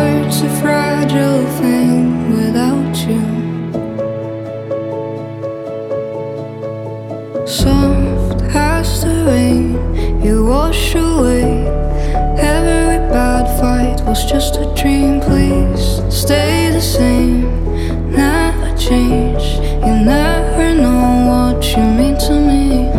heart's a fragile thing without you. Soft as the rain, you wash away. Every bad fight was just a dream. Please stay the same, never change. You never know what you mean to me.